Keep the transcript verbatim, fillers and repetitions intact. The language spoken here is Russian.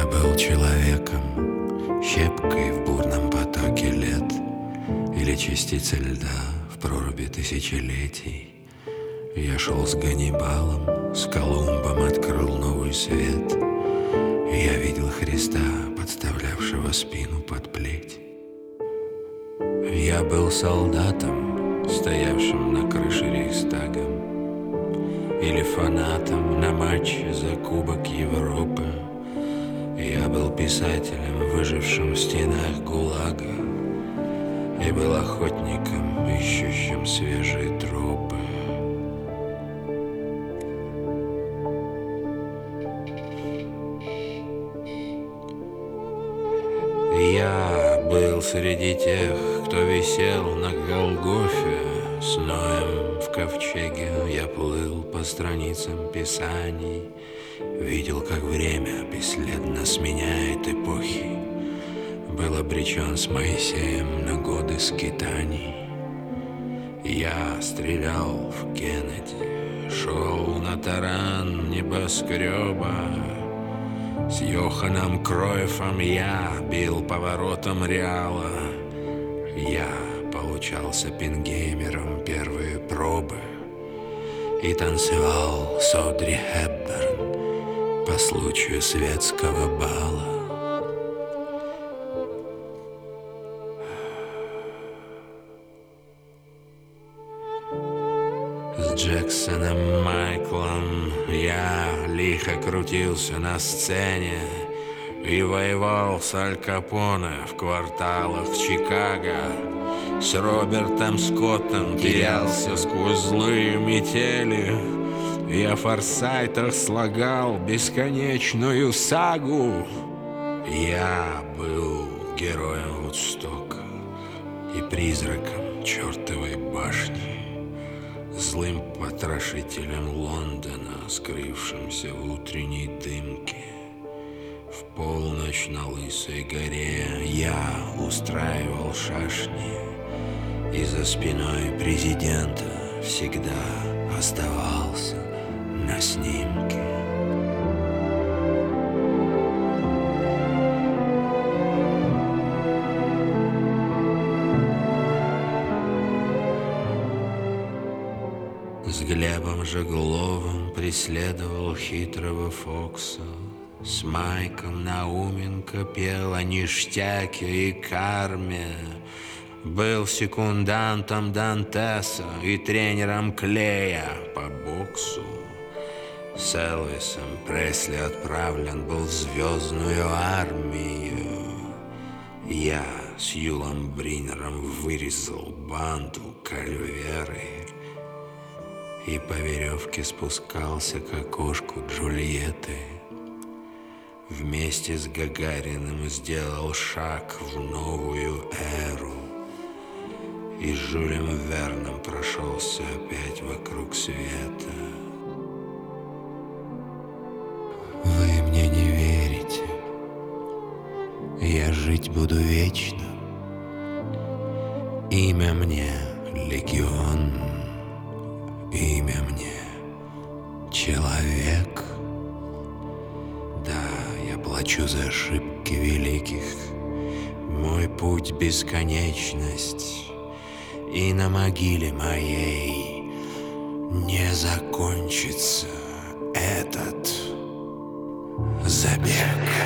Я был человеком, щепкой в бурном потоке лет, или частицей льда в проруби тысячелетий. Я шел с Ганнибалом, с Колумбом открыл новый свет. Я видел Христа, подставлявшего спину под плеть. Я был солдатом, стоявшим на крыше Рейхстага, или фанатом на матче за Кубок Европы. Я был писателем, выжившим в стенах ГУЛАГа, и был охотником, ищущим свежие тропы. Я был среди тех, кто висел на Голгофе, с Ноем в ковчеге. Я плыл по страницам писаний, видел, как время бесследно сменяет эпохи. Был обречен с Моисеем на годы скитаний. Я стрелял в Кеннеди, шел на таран небоскреба. С Йоханом Кройфом я бил поворотом Реала. Я получал с Оппенгеймером первые пробы и танцевал с Одри Хепберн по случаю светского бала. С Джексоном Майклом я лихо крутился на сцене и воевал с Аль Капоне в кварталах Чикаго. С Робертом Скоттом терялся сквозь злые метели. Я в форсайтах слагал бесконечную сагу. Я был героем Вудстока и призраком чертовой башни, злым потрошителем Лондона, скрывшимся в утренней дымке. В полночь на Лысой горе я устраивал шашни, и за спиной президента всегда оставался на снимке. С Глебом Жегловым преследовал хитрого Фокса. С Майком Науменко пел о ништяке и карме. Был секундантом Дантеса и тренером Клея по боксу. С Элвисом Пресли отправлен был в звездную армию. Я с Юлом Бринером вырезал банду Кальверы и по веревке спускался к окошку Джульетты. Вместе с Гагариным сделал шаг в новую эру, и с Жюлем Верном прошелся опять вокруг света. Вы мне не верите. Я жить буду вечно. Имя мне Легион. Имя мне человек. Да, я плачу за ошибки великих. Мой путь — бесконечность, и на могиле моей не закончится этот забег.